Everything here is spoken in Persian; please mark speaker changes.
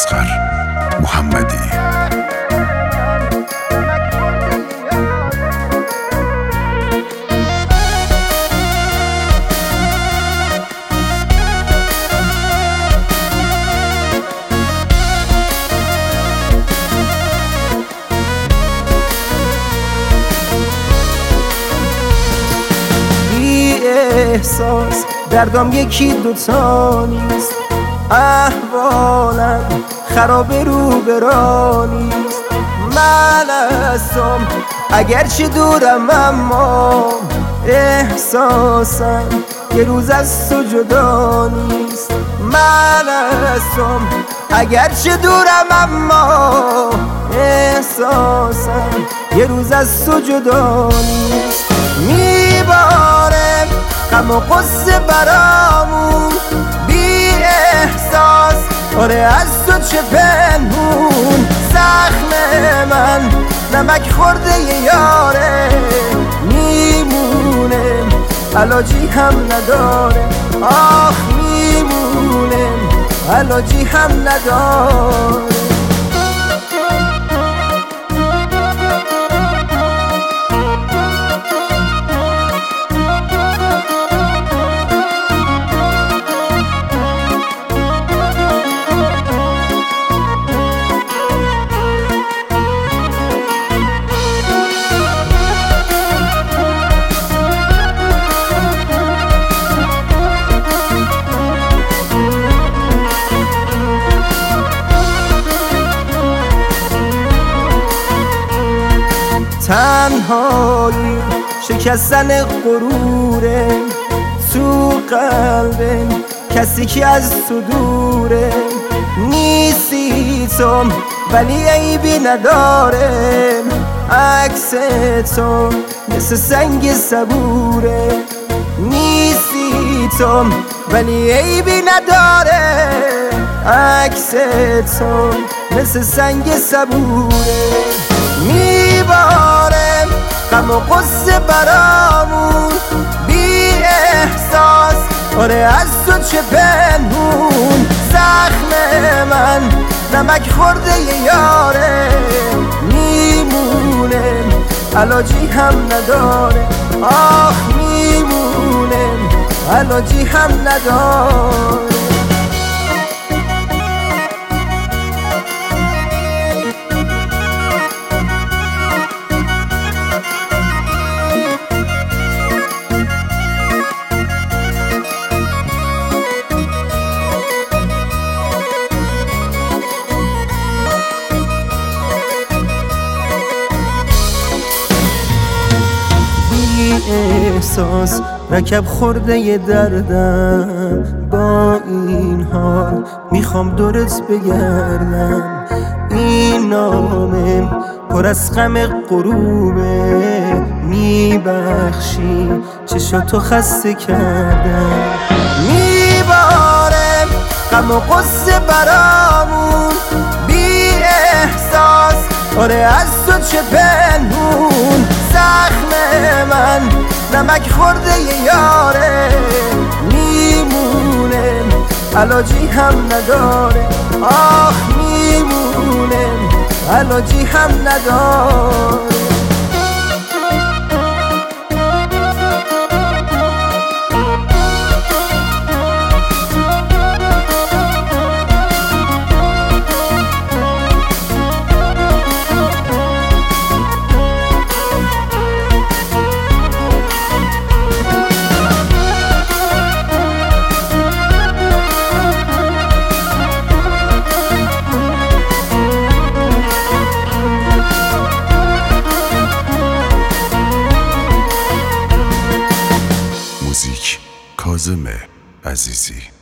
Speaker 1: اصغر محمدی.
Speaker 2: احساس دردم یکی دوتا نیست، احوالم خراب رو برا نیست. من هستم اگرچه دورم اما احساسم یه روز از تو جدا نیست. من هستم اگرچه دورم اما احساسم یه روز از تو جدا نیست. میباره غم و غصه برامون بی احساس، آره از تو چه پنهون. زخم من نمک خورده یاره میمونه، علاجی هم نداره. آخ میمونه، علاجی هم نداره. تنهایی شکستن غروره تو قلب کسی که از تو دوره. نیستی تو ولی عیبی نداره، عکس تو مثل سنگ صبوره. نیستی تو ولی عیبی نداره، عکس تو مثل سنگ صبوره. میباره غم و غصه برامون بی احساس، آره از تو چه پنهون. زخم من نمک خورده یاره میمونه، علاجی هم نداره. آخ میمونه، علاجی هم نداره. احساس رکب خورده ی دردم، با این حال میخوام دورت بگردم. این نامه پر از غم غروبه، میبخشی چشاتو خسته کردم. میباره غم و غصه برامون بی احساس، آره از تو چه پنهون. زخم من نمک خورده یاره میمونه، علاجی هم نداره. آخ میمونه، علاجی هم نداره.
Speaker 1: موزیک کاظم عزیزی.